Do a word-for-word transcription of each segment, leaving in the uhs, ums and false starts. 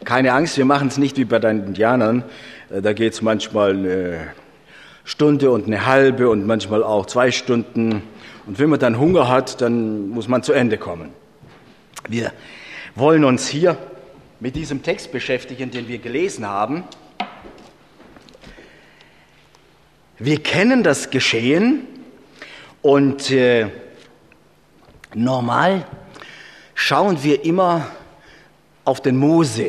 Keine Angst, wir machen es nicht wie bei den Indianern. Da geht es manchmal eine Stunde und eine halbe und manchmal auch zwei Stunden. Und wenn man dann Hunger hat, dann muss man zu Ende kommen. Wir wollen uns hier mit diesem Text beschäftigen, den wir gelesen haben. Wir kennen das Geschehen und äh, normal schauen wir immer auf den Mose.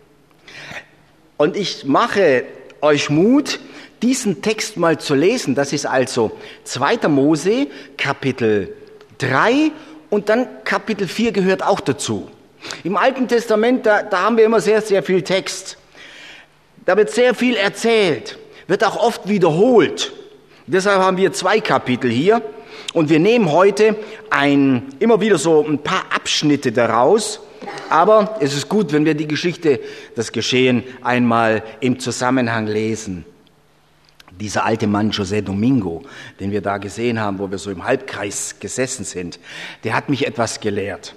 Und ich mache euch Mut, diesen Text mal zu lesen. Das ist also zweiter Mose, Kapitel drei und dann Kapitel vier gehört auch dazu. Im Alten Testament, da, da haben wir immer sehr, sehr viel Text. Da wird sehr viel erzählt, wird auch oft wiederholt. Deshalb haben wir zwei Kapitel hier und wir nehmen heute ein, immer wieder so ein paar Abschnitte daraus. Aber es ist gut, wenn wir die Geschichte, das Geschehen einmal im Zusammenhang lesen. Dieser alte Mann, José Domingo, den wir da gesehen haben, wo wir so im Halbkreis gesessen sind, der hat mich etwas gelehrt.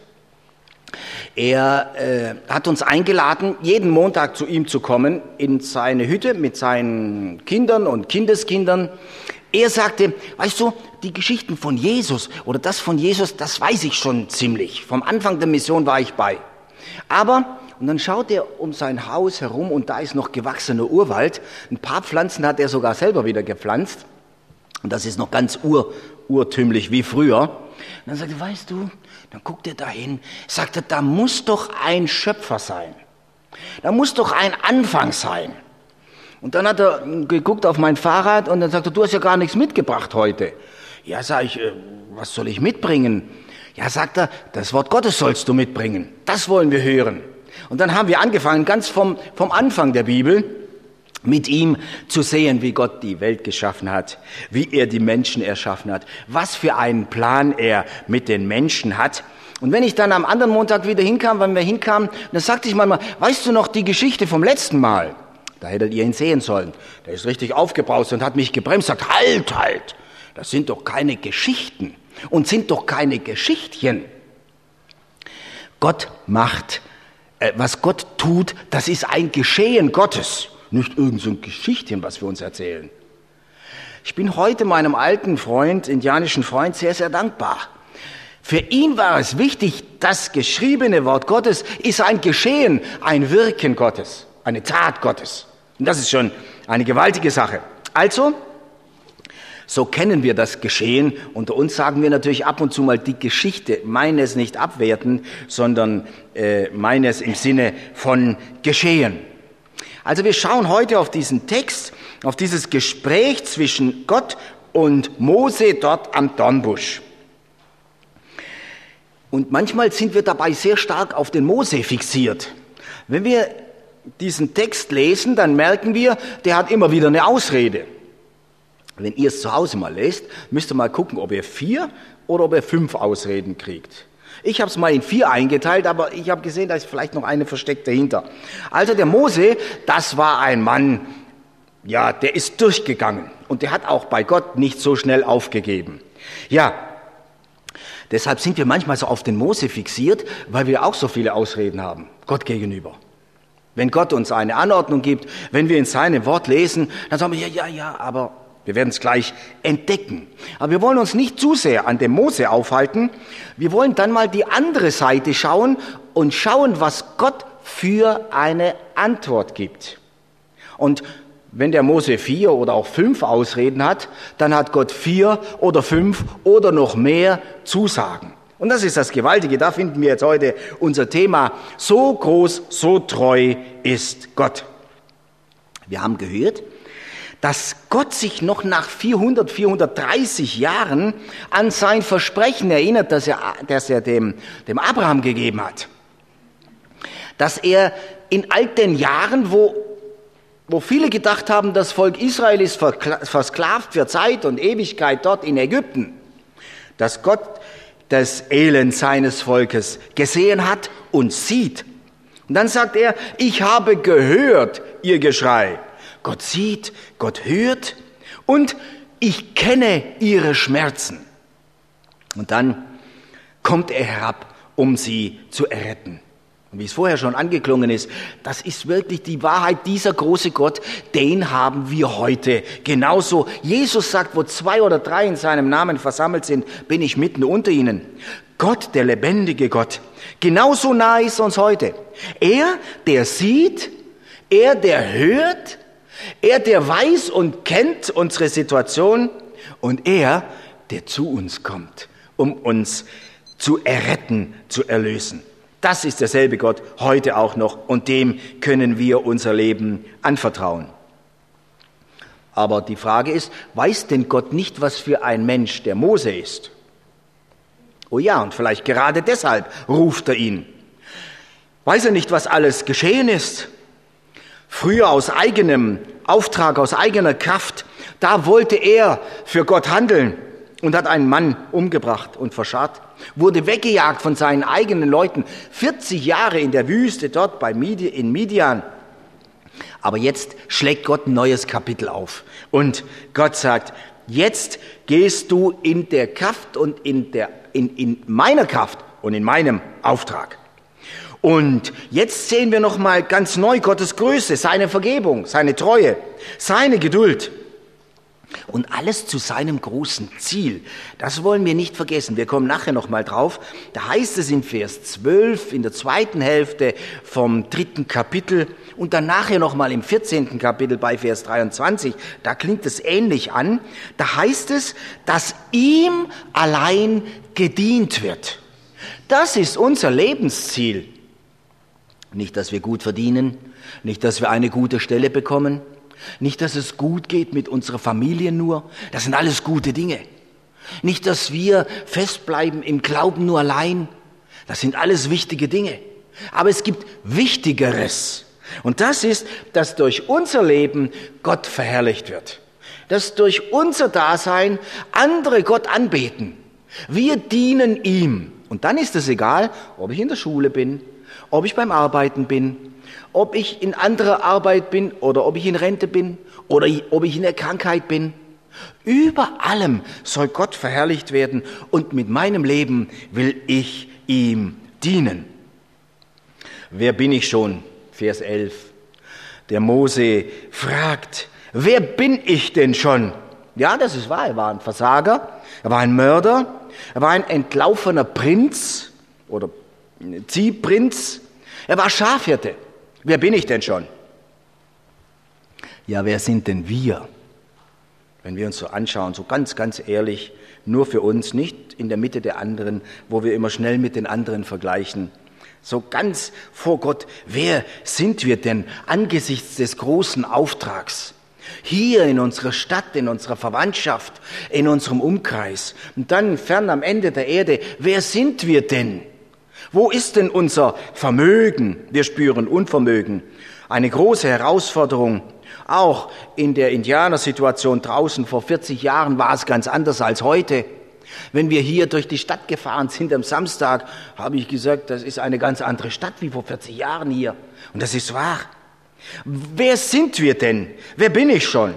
Er äh, hat uns eingeladen, jeden Montag zu ihm zu kommen, in seine Hütte mit seinen Kindern und Kindeskindern. Er sagte, weißt du, die Geschichten von Jesus oder das von Jesus, das weiß ich schon ziemlich. Vom Anfang der Mission war ich bei. Aber, und dann schaut er um sein Haus herum und da ist noch gewachsener Urwald. Ein paar Pflanzen hat er sogar selber wieder gepflanzt. Und das ist noch ganz ur, urtümlich wie früher. Und dann sagt er, weißt du, dann guckt er dahin, sagt er, da muss doch ein Schöpfer sein. Da muss doch ein Anfang sein. Und dann hat er geguckt auf mein Fahrrad und dann sagt er, du hast ja gar nichts mitgebracht heute. Ja, sag ich, was soll ich mitbringen? Ja, sagt er, das Wort Gottes sollst du mitbringen. Das wollen wir hören. Und dann haben wir angefangen, ganz vom, vom Anfang der Bibel, mit ihm zu sehen, wie Gott die Welt geschaffen hat, wie er die Menschen erschaffen hat, was für einen Plan er mit den Menschen hat. Und wenn ich dann am anderen Montag wieder hinkam, wenn wir hinkamen, dann sagte ich manchmal, weißt du noch die Geschichte vom letzten Mal? Da hättet ihr ihn sehen sollen. Der ist richtig aufgebraust und hat mich gebremst, sagt, halt, halt, das sind doch keine Geschichten und sind doch keine Geschichtchen. Gott macht, äh, was Gott tut, das ist ein Geschehen Gottes, nicht irgend so ein Geschichtchen, was wir uns erzählen. Ich bin heute meinem alten Freund, indianischen Freund, sehr, sehr dankbar. Für ihn war es wichtig, das geschriebene Wort Gottes ist ein Geschehen, ein Wirken Gottes, eine Tat Gottes. Und das ist schon eine gewaltige Sache. Also, so kennen wir das Geschehen. Unter uns sagen wir natürlich ab und zu mal die Geschichte, meines nicht abwerten, sondern äh, meines im Sinne von Geschehen. Also wir schauen heute auf diesen Text, auf dieses Gespräch zwischen Gott und Mose dort am Dornbusch. Und manchmal sind wir dabei sehr stark auf den Mose fixiert. Wenn wir diesen Text lesen, dann merken wir, der hat immer wieder eine Ausrede. Wenn ihr es zu Hause mal lest, müsst ihr mal gucken, ob ihr vier oder ob ihr fünf Ausreden kriegt. Ich habe es mal in vier eingeteilt, aber ich habe gesehen, da ist vielleicht noch eine versteckt dahinter. Also der Mose, das war ein Mann, ja, der ist durchgegangen und der hat auch bei Gott nicht so schnell aufgegeben. Ja, deshalb sind wir manchmal so auf den Mose fixiert, weil wir auch so viele Ausreden haben, Gott gegenüber. Wenn Gott uns eine Anordnung gibt, wenn wir in seinem Wort lesen, dann sagen wir, ja, ja, ja, aber wir werden es gleich entdecken. Aber wir wollen uns nicht zu sehr an dem Mose aufhalten. Wir wollen dann mal die andere Seite schauen und schauen, was Gott für eine Antwort gibt. Und wenn der Mose vier oder auch fünf Ausreden hat, dann hat Gott vier oder fünf oder noch mehr Zusagen. Und das ist das Gewaltige, da finden wir jetzt heute unser Thema. So groß, so treu ist Gott. Wir haben gehört, dass Gott sich noch nach vierhundert, vierhundertdreißig Jahren an sein Versprechen erinnert, das er, das er dem, dem Abraham gegeben hat. Dass er in all den Jahren, wo, wo viele gedacht haben, das Volk Israel ist versklavt für Zeit und Ewigkeit dort in Ägypten, dass Gott das Elend seines Volkes gesehen hat und sieht. Und dann sagt er, ich habe gehört ihr Geschrei. Gott sieht, Gott hört und ich kenne ihre Schmerzen. Und dann kommt er herab, um sie zu erretten. Und wie es vorher schon angeklungen ist, das ist wirklich die Wahrheit, dieser große Gott, den haben wir heute. Genauso, Jesus sagt, wo zwei oder drei in seinem Namen versammelt sind, bin ich mitten unter ihnen. Gott, der lebendige Gott, genauso nah ist uns heute. Er, der sieht, er, der hört, er, der weiß und kennt unsere Situation und er, der zu uns kommt, um uns zu erretten, zu erlösen. Das ist derselbe Gott heute auch noch und dem können wir unser Leben anvertrauen. Aber die Frage ist, weiß denn Gott nicht, was für ein Mensch der Mose ist? Oh ja, und vielleicht gerade deshalb ruft er ihn. Weiß er nicht, was alles geschehen ist? Früher aus eigenem Auftrag, aus eigener Kraft, da wollte er für Gott handeln und hat einen Mann umgebracht und verscharrt, wurde weggejagt von seinen eigenen Leuten, vierzig Jahre in der Wüste dort bei Midi, in Midian. Aber jetzt schlägt Gott ein neues Kapitel auf und Gott sagt, jetzt gehst du in der Kraft und in, der, in, in meiner Kraft und in meinem Auftrag. Und jetzt sehen wir nochmal ganz neu Gottes Größe, seine Vergebung, seine Treue, seine Geduld. Und alles zu seinem großen Ziel. Das wollen wir nicht vergessen. Wir kommen nachher nochmal drauf. Da heißt es in Vers zwölf, in der zweiten Hälfte vom dritten Kapitel und dann nachher nochmal im vierzehnten Kapitel bei Vers dreiundzwanzig, da klingt es ähnlich an. Da heißt es, dass ihm allein gedient wird. Das ist unser Lebensziel. Nicht, dass wir gut verdienen, nicht, dass wir eine gute Stelle bekommen, nicht, dass es gut geht mit unserer Familie nur. Das sind alles gute Dinge. Nicht, dass wir festbleiben im Glauben nur allein. Das sind alles wichtige Dinge. Aber es gibt Wichtigeres. Und das ist, dass durch unser Leben Gott verherrlicht wird. Dass durch unser Dasein andere Gott anbeten. Wir dienen ihm. Und dann ist es egal, ob ich in der Schule bin, ob ich beim Arbeiten bin, ob ich in anderer Arbeit bin oder ob ich in Rente bin oder ob ich in der Krankheit bin. Über allem soll Gott verherrlicht werden und mit meinem Leben will ich ihm dienen. Wer bin ich schon? Vers elf. Der Mose fragt, wer bin ich denn schon? Ja, das ist wahr, er war ein Versager, er war ein Mörder, er war ein entlaufener Prinz oder Ziehprinz, er war Schafhirte. Wer bin ich denn schon? Ja, wer sind denn wir? Wenn wir uns so anschauen, so ganz, ganz ehrlich, nur für uns, nicht in der Mitte der anderen, wo wir immer schnell mit den anderen vergleichen. So ganz vor Gott, wer sind wir denn angesichts des großen Auftrags? Hier in unserer Stadt, in unserer Verwandtschaft, in unserem Umkreis. Und dann fern am Ende der Erde, wer sind wir denn? Wo ist denn unser Vermögen? Wir spüren Unvermögen. Eine große Herausforderung. Auch in der Indianersituation draußen vor vierzig Jahren war es ganz anders als heute. Wenn wir hier durch die Stadt gefahren sind am Samstag, habe ich gesagt, das ist eine ganz andere Stadt wie vor vierzig Jahren hier. Und das ist wahr. Wer sind wir denn? Wer bin ich schon?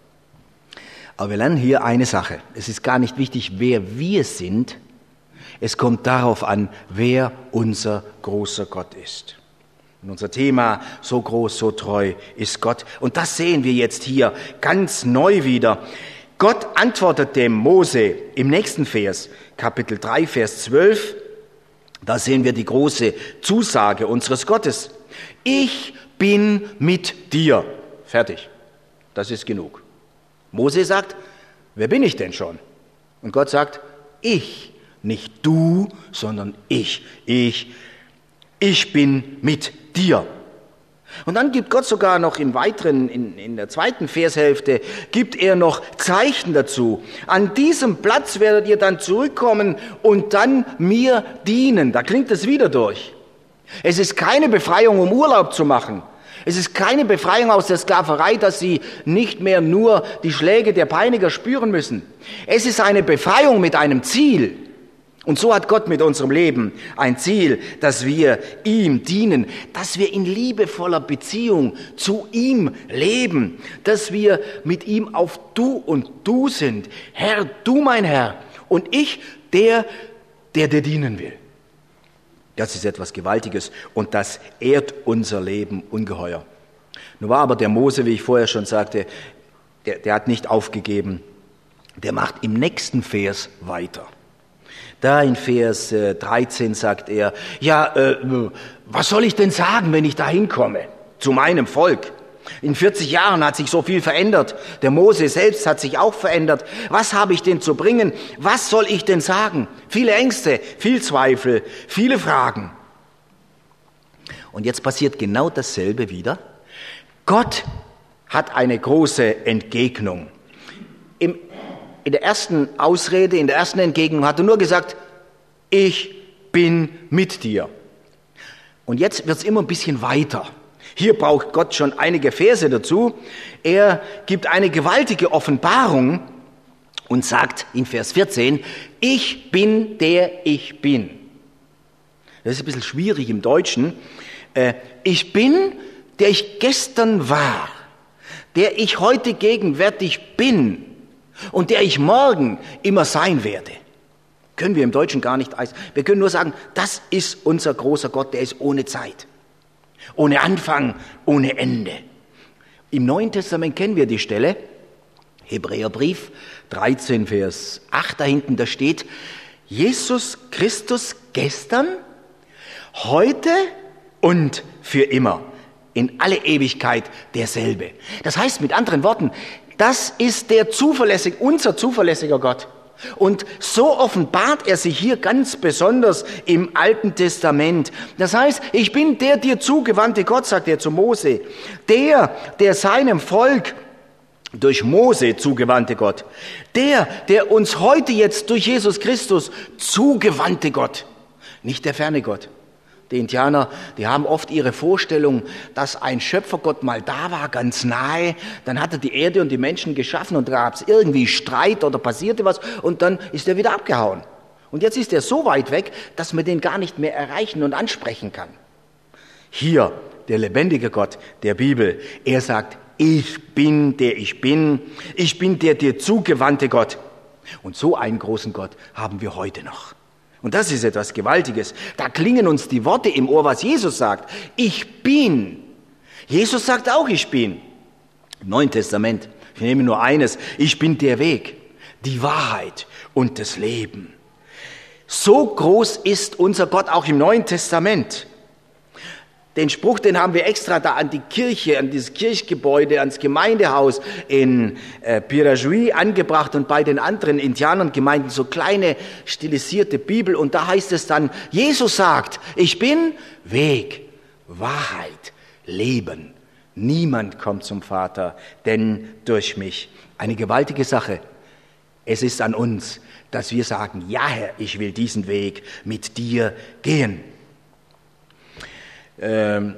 Aber wir lernen hier eine Sache. Es ist gar nicht wichtig, wer wir sind. Es kommt darauf an, wer unser großer Gott ist. Und unser Thema, so groß, so treu ist Gott. Und das sehen wir jetzt hier ganz neu wieder. Gott antwortet dem Mose im nächsten Vers, Kapitel drei, Vers zwölf. Da sehen wir die große Zusage unseres Gottes. Ich bin mit dir. Fertig. Das ist genug. Mose sagt, wer bin ich denn schon? Und Gott sagt, ich. Nicht du, sondern ich. Ich, ich bin mit dir. Und dann gibt Gott sogar noch im weiteren, in, in der zweiten Vershälfte, gibt er noch Zeichen dazu. An diesem Platz werdet ihr dann zurückkommen und dann mir dienen. Da klingt es wieder durch. Es ist keine Befreiung, um Urlaub zu machen. Es ist keine Befreiung aus der Sklaverei, dass sie nicht mehr nur die Schläge der Peiniger spüren müssen. Es ist eine Befreiung mit einem Ziel. Und so hat Gott mit unserem Leben ein Ziel, dass wir ihm dienen, dass wir in liebevoller Beziehung zu ihm leben, dass wir mit ihm auf Du und Du sind. Herr, du mein Herr und ich, der, der dir dienen will. Das ist etwas Gewaltiges und das ehrt unser Leben ungeheuer. Nun war aber der Mose, wie ich vorher schon sagte, der, der hat nicht aufgegeben. Der macht im nächsten Vers weiter. Da in Vers äh, dreizehn sagt er, ja, äh, was soll ich denn sagen, wenn ich da hinkomme, zu meinem Volk? In vierzig Jahren hat sich so viel verändert. Der Mose selbst hat sich auch verändert. Was habe ich denn zu bringen? Was soll ich denn sagen? Viele Ängste, viel Zweifel, viele Fragen. Und jetzt passiert genau dasselbe wieder. Gott hat eine große Entgegnung. Im, in der ersten Ausrede, in der ersten Entgegnung hat er nur gesagt, ich bin mit dir. Und jetzt wird es immer ein bisschen weiter. Hier braucht Gott schon einige Verse dazu. Er gibt eine gewaltige Offenbarung und sagt in Vers vierzehn, ich bin der ich bin. Das ist ein bisschen schwierig im Deutschen. Ich bin, der ich gestern war, der ich heute gegenwärtig bin und der ich morgen immer sein werde. Können wir im Deutschen gar nicht. Wir können nur sagen, das ist unser großer Gott, der ist ohne Zeit. Ohne Anfang, ohne Ende. Im Neuen Testament kennen wir die Stelle, Hebräerbrief dreizehn, Vers acht, da hinten, da steht, Jesus Christus gestern, heute und für immer, in alle Ewigkeit derselbe. Das heißt mit anderen Worten, das ist der zuverlässige, unser zuverlässiger Gott. Und so offenbart er sich hier ganz besonders im Alten Testament. Das heißt, ich bin der dir zugewandte Gott, sagt er zu Mose. Der, der seinem Volk durch Mose zugewandte Gott. Der, der uns heute jetzt durch Jesus Christus zugewandte Gott. Nicht der ferne Gott. Die Indianer, die haben oft ihre Vorstellung, dass ein Schöpfergott mal da war, ganz nahe, dann hat er die Erde und die Menschen geschaffen und da gab es irgendwie Streit oder passierte was und dann ist er wieder abgehauen. Und jetzt ist er so weit weg, dass man den gar nicht mehr erreichen und ansprechen kann. Hier, der lebendige Gott der Bibel, er sagt, ich bin der ich bin, ich bin der dir zugewandte Gott. Und so einen großen Gott haben wir heute noch. Und das ist etwas Gewaltiges. Da klingen uns die Worte im Ohr, was Jesus sagt. Ich bin. Jesus sagt auch, ich bin. Im Neuen Testament, ich nehme nur eines, ich bin der Weg, die Wahrheit und das Leben. So groß ist unser Gott auch im Neuen Testament. Den Spruch, den haben wir extra da an die Kirche, an dieses Kirchgebäude, ans Gemeindehaus in äh, Pirajuí angebracht und bei den anderen Indianergemeinden so kleine stilisierte Bibel. Und da heißt es dann, Jesus sagt, ich bin Weg, Wahrheit, Leben. Niemand kommt zum Vater, denn durch mich. Eine gewaltige Sache. Es ist an uns, dass wir sagen, ja Herr, ich will diesen Weg mit dir gehen. Ähm,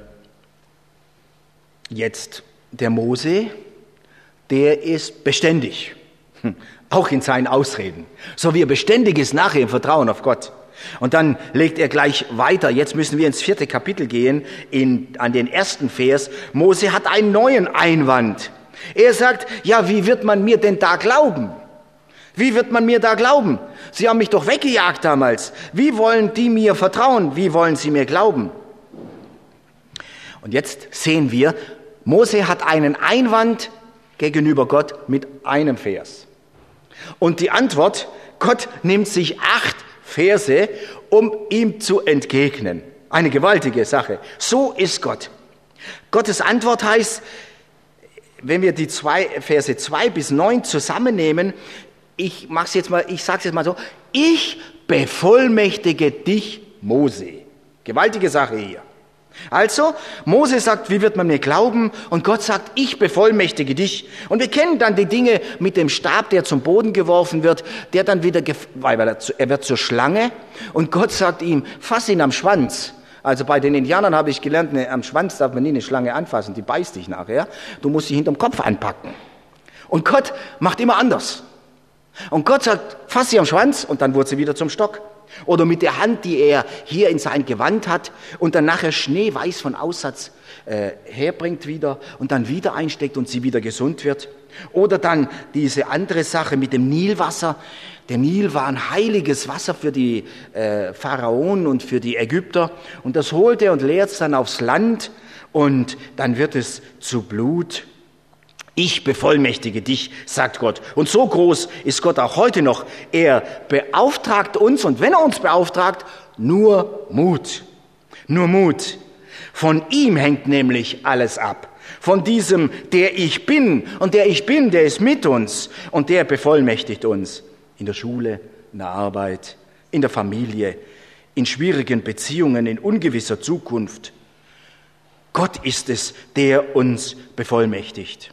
jetzt der Mose, der ist beständig, auch in seinen Ausreden, so wie er beständig ist nachher im Vertrauen auf Gott. Und dann legt er gleich weiter, jetzt müssen wir ins vierte Kapitel gehen, in, an den ersten Vers. Mose hat einen neuen Einwand. Er sagt, ja, wie wird man mir denn da glauben? Wie wird man mir da glauben? Sie haben mich doch weggejagt damals. Wie wollen die mir vertrauen? Wie wollen sie mir glauben? Und jetzt sehen wir, Mose hat einen Einwand gegenüber Gott mit einem Vers. Und die Antwort, Gott nimmt sich acht Verse, um ihm zu entgegnen. Eine gewaltige Sache. So ist Gott. Gottes Antwort heißt, wenn wir die zwei, Verse zwei bis neun zusammennehmen, ich mach's jetzt mal, ich sag's jetzt mal so, ich bevollmächtige dich, Mose. Gewaltige Sache hier. Also, Mose sagt, wie wird man mir glauben? Und Gott sagt, ich bevollmächtige dich. Und wir kennen dann die Dinge mit dem Stab, der zum Boden geworfen wird, der dann wieder, weil er wird zur Schlange. Und Gott sagt ihm, fass ihn am Schwanz. Also bei den Indianern habe ich gelernt, ne, am Schwanz darf man nie eine Schlange anfassen, die beißt dich nachher. Du musst sie hinterm Kopf anpacken. Und Gott macht immer anders. Und Gott sagt, fass sie am Schwanz und dann wurde sie wieder zum Stock. Oder mit der Hand, die er hier in sein Gewand hat und dann nachher schneeweiß von Aussatz äh, herbringt wieder und dann wieder einsteckt und sie wieder gesund wird. Oder dann diese andere Sache mit dem Nilwasser. Der Nil war ein heiliges Wasser für die äh, Pharaonen und für die Ägypter. Und das holt er und leert es dann aufs Land und dann wird es zu Blut. Ich bevollmächtige dich, sagt Gott. Und so groß ist Gott auch heute noch. Er beauftragt uns, und wenn er uns beauftragt, nur Mut. Nur Mut. Von ihm hängt nämlich alles ab. Von diesem, der ich bin. Und der ich bin, der ist mit uns. Und der bevollmächtigt uns. In der Schule, in der Arbeit, in der Familie, in schwierigen Beziehungen, in ungewisser Zukunft. Gott ist es, der uns bevollmächtigt.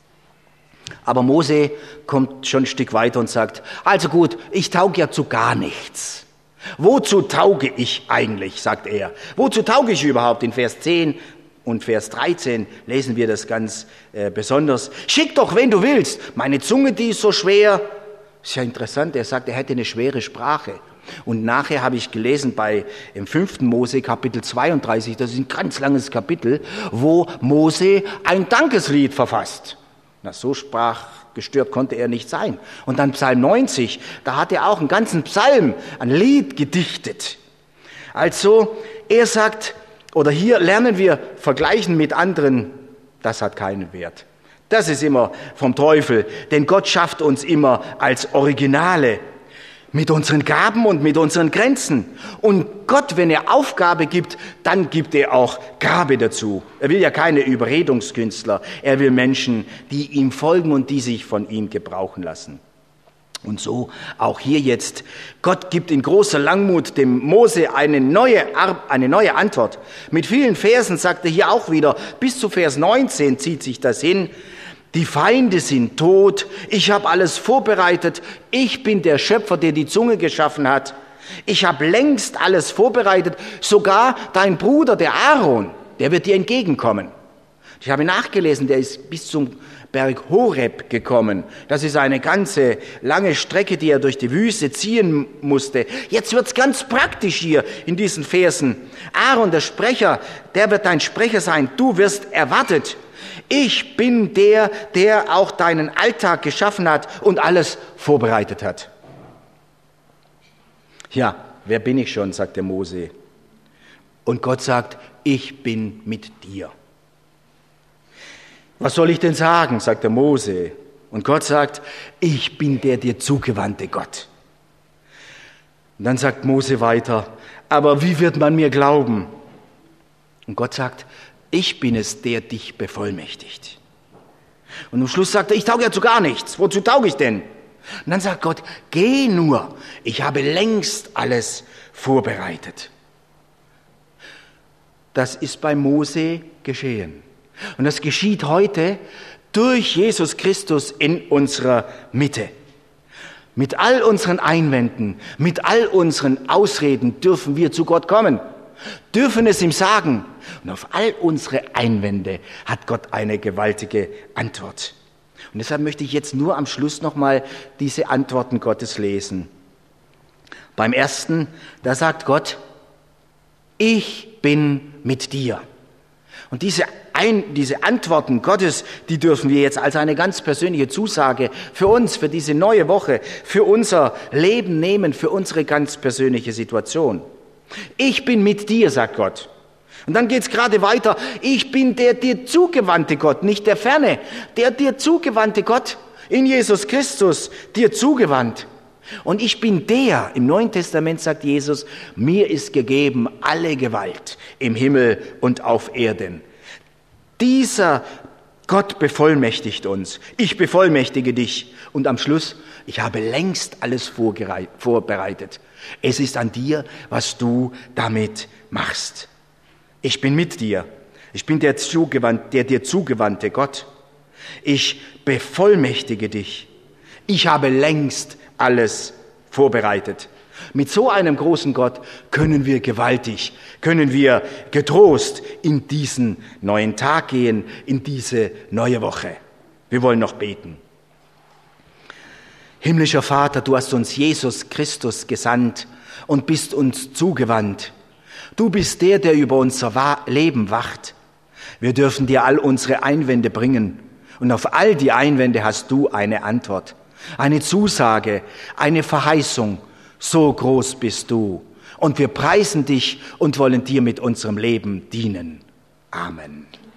Aber Mose kommt schon ein Stück weiter und sagt, also gut, ich tauge ja zu gar nichts. Wozu tauge ich eigentlich, sagt er. Wozu tauge ich überhaupt? In Vers zehn und Vers dreizehn lesen wir das ganz äh, besonders. Schick doch, wen du willst. Meine Zunge, die ist so schwer. Ist ja interessant, er sagt, er hätte eine schwere Sprache. Und nachher habe ich gelesen bei im fünften Mose Kapitel zweiunddreißig, das ist ein ganz langes Kapitel, wo Mose ein Dankeslied verfasst. Na, so sprachgestört konnte er nicht sein. Und dann Psalm neunzig, da hat er auch einen ganzen Psalm, ein Lied gedichtet. Also, er sagt, oder hier lernen wir vergleichen mit anderen, das hat keinen Wert. Das ist immer vom Teufel, denn Gott schafft uns immer als Originale. Mit unseren Gaben und mit unseren Grenzen. Und Gott, wenn er Aufgabe gibt, dann gibt er auch Gabe dazu. Er will ja keine Überredungskünstler. Er will Menschen, die ihm folgen und die sich von ihm gebrauchen lassen. Und so auch hier jetzt. Gott gibt in großer Langmut dem Mose eine neue, eine neue Antwort. Mit vielen Versen sagt er hier auch wieder, bis zu Vers neunzehn zieht sich das hin. Die Feinde sind tot, ich habe alles vorbereitet, ich bin der Schöpfer, der die Zunge geschaffen hat. Ich habe längst alles vorbereitet, sogar dein Bruder, der Aaron, der wird dir entgegenkommen. Ich habe nachgelesen, der ist bis zum Berg Horeb gekommen. Das ist eine ganze lange Strecke, die er durch die Wüste ziehen musste. Jetzt wird's ganz praktisch hier in diesen Versen. Aaron, der Sprecher, der wird dein Sprecher sein, du wirst erwartet. Ich bin der, der auch deinen Alltag geschaffen hat und alles vorbereitet hat. Ja, wer bin ich schon, sagt der Mose. Und Gott sagt, ich bin mit dir. Was soll ich denn sagen, sagt der Mose. Und Gott sagt, ich bin der dir zugewandte Gott. Und dann sagt Mose weiter, aber wie wird man mir glauben? Und Gott sagt, ich bin es, der dich bevollmächtigt. Und am Schluss sagt er, ich tauge ja zu gar nichts. Wozu tauge ich denn? Und dann sagt Gott, geh nur, ich habe längst alles vorbereitet. Das ist bei Mose geschehen. Und das geschieht heute durch Jesus Christus in unserer Mitte. Mit all unseren Einwänden, mit all unseren Ausreden dürfen wir zu Gott kommen. Dürfen es ihm sagen. Und auf all unsere Einwände hat Gott eine gewaltige Antwort. Und deshalb möchte ich jetzt nur am Schluss nochmal diese Antworten Gottes lesen. Beim ersten, da sagt Gott, ich bin mit dir. Und diese, Ein, diese Antworten Gottes, die dürfen wir jetzt als eine ganz persönliche Zusage für uns, für diese neue Woche, für unser Leben nehmen, für unsere ganz persönliche Situation. Ich bin mit dir, sagt Gott. Und dann geht's gerade weiter. Ich bin der dir zugewandte Gott, nicht der Ferne. Der dir zugewandte Gott in Jesus Christus, dir zugewandt. Und ich bin der, im Neuen Testament sagt Jesus, mir ist gegeben alle Gewalt im Himmel und auf Erden. Dieser Gott bevollmächtigt uns. Ich bevollmächtige dich. Und am Schluss, ich habe längst alles vorbereitet. Es ist an dir, was du damit machst. Ich bin mit dir. Ich bin der, zugewandt, der dir zugewandte Gott. Ich bevollmächtige dich. Ich habe längst alles vorbereitet. Mit so einem großen Gott können wir gewaltig, können wir getrost in diesen neuen Tag gehen, in diese neue Woche. Wir wollen noch beten. Himmlischer Vater, du hast uns Jesus Christus gesandt und bist uns zugewandt. Du bist der, der über unser Leben wacht. Wir dürfen dir all unsere Einwände bringen. Und auf all die Einwände hast du eine Antwort, eine Zusage, eine Verheißung. So groß bist du. Und wir preisen dich und wollen dir mit unserem Leben dienen. Amen.